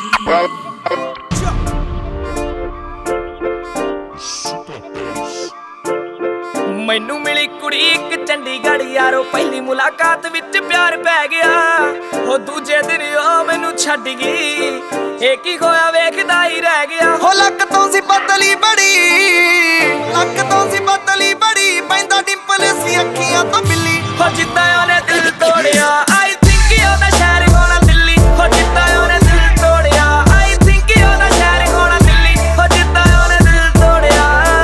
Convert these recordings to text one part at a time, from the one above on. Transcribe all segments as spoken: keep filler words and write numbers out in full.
मैनू मिली कुड़ी एक चंडीगढ़ यारो, पहली मुलाकात विच प्यार पै गया। हो दूजे दिन ओ मैनू छड्ड गई, एक ही खोया वेखदा ही रह गया। हो लक तो सी बदली बड़ी, लक तो सी बदली बड़ी, पैंदा डिंपल सी अखियां तो बिल्ली। हो जिद्दां ओने दिल तोड़िया, आई थिंक ओदा शहर होना दिल्ली। हो जिद्दां ओने दिल तोड़िया, आई थिंक ओदा शहर होना दिल्ली। हो जिद्दां ओने दिल तोड़िया।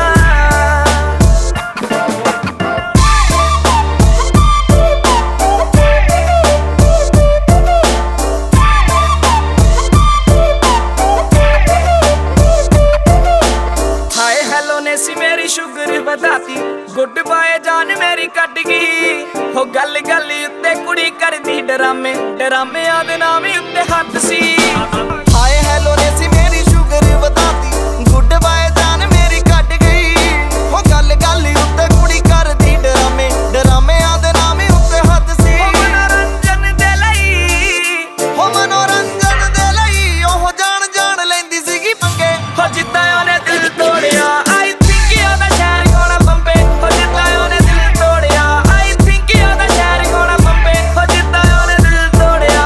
हाय हेलो ने सी मेरी शुगर वधाती, गुड बाय जान मेरी कट गई। हो गल गल उत्ते कुड़ी करदी डरामे, डरामियां दे नाम उत्ते हद सी। हाय हेलो ने सी मेरी शुगर वधाती, गुड बाय जान मेरी कट गई। हो गल गल उत्ते कुड़ी करदी डरामे, डरामियां दे नाम उत्ते हद सी। हो मनोरंजन दे लई, हो मनोरंजन दे लई, ओह जान जान लैंदी सीगी पंगे। हो जिद्दां ओने दिल तोड़िया, आई थिंक ओदा शहर होना बंबे। हो जिद्दां ओने दिल तोड़िया, आई थिंक ओदा शहर होना बंबे। हो जिद्दां ओने दिल तोड़िया।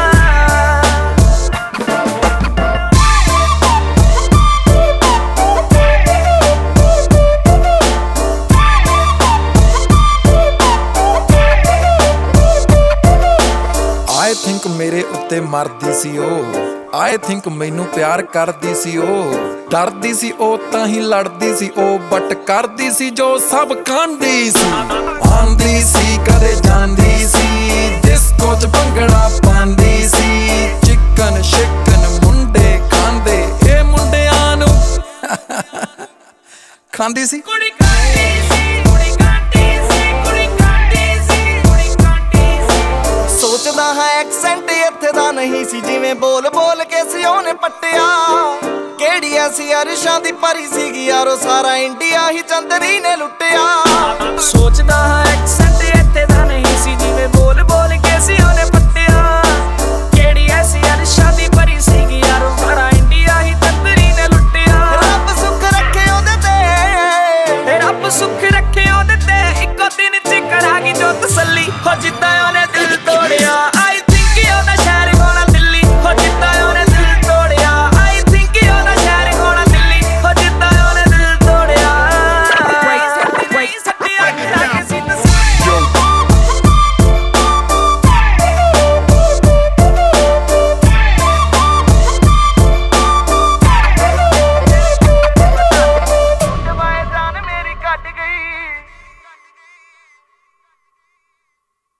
ਆਈ ਥਿੰਕ ਮੇਰੇ ਉੱਤੇ ਮਰਦੀ ਸੀ ਉਹ, ਆਈ ਥਿੰਕ ਮੈਨੂੰ ਪਿਆਰ ਕਰਦੀ ਸੀ ਉਹ। ਡਰਦੀ ਸੀ ਉਹ ਤਾਂ ਹੀ ਲੜਦੀ ਸੀ ਉਹ, ਬਟ ਕਰਦੀ ਸੀ ਜੋ ਸਭ ਖਾਂਦੀ ਸੀ। ਆਂਦੀ ਸੀ ਕਦੇ ਜਾਂਦੀ ਸੀ, ਡਿਸਕੋ ਚ ਭੰਗੜਾ ਪਾਉਂਦੀ ਸੀ। ਚਿਕਨ ਸ਼ਿਕਨ ਮੁੰਡੇ ਖਾਂਦੇ, ਇਹ ਮੁੰਡਿਆਂ ਨੂੰ ਖਾਂਦੀ ਸੀ। ਕੁੜੀ ਕਾਂਡੀ ਸੀ, ਕੁੜੀ ਕਾਂਡੀ ਸੀ, ਕੁੜੀ ਕਾਂਡੀ ਸੀ, ਕੁੜੀ ਕਾਂਡੀ ਸੀ। ਸੋਚਦਾ ਹਾਂ ਐਕਸੈਂਟ ਇੱਥੇ ਦਾ ਨਹੀਂ ਸੀ, ਜਿਵੇਂ ਬੋਲ ਬੋਲ ਕੇ ਸੀ ਉਹਨੇ ਪੱਟਿਆ। ਕਿਹੜੀ ਐਸੀ ਅਰਸ਼ਾਂ ਦੀ ਪਰੀ ਸੀਗੀ ਯਾਰੋ, ਸਾਰਾ ਇੰਡੀਆ ਹੀ ਚੰਦਰੀ ਨੇ ਲੁੱਟਿਆ। ਸੋਚਦਾ ਹਾਂ ਐਕਸੈਂਟ